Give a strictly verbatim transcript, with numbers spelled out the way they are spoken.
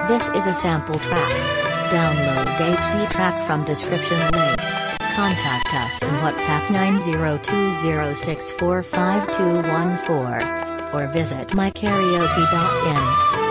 This is a sample track. Download H D track from description link. Contact us on WhatsApp nine zero two zero six four five two one four or visit my karaoke dot in.